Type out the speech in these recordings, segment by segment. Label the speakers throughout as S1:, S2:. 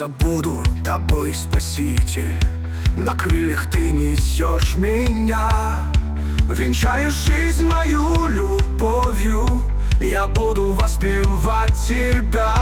S1: Хвалиться буду тобой, Спаситель, на крыльях ты несешь меня. Венчаешь жизнь мою любовью, я буду воспевать тебя.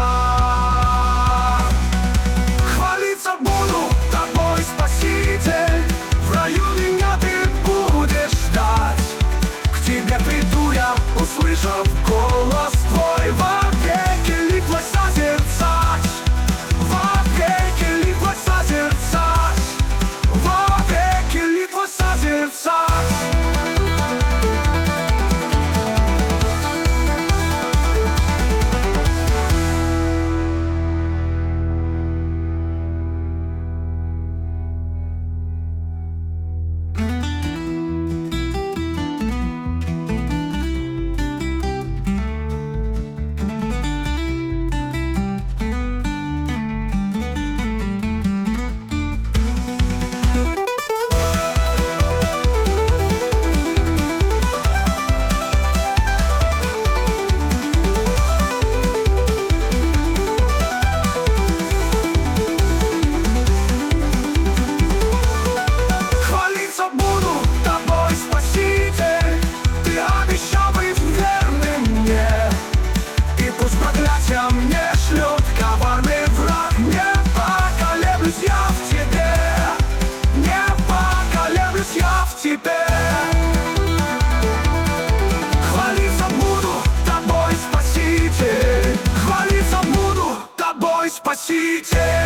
S1: Хвалиться буду тобой, Спаситель, в раю меня ты будешь ждать. К тебе приду я, услышав голос твой, вовеки ликвой созерцать. Вовеки ликвой созерцать. Вовеки ликвой созерцать. Мне шлет коварный враг, не поколеблюсь я в тебе, не поколеблюсь я в тебе. Хвалиться буду тобой, Спаситель, хвалиться буду тобой, Спаситель.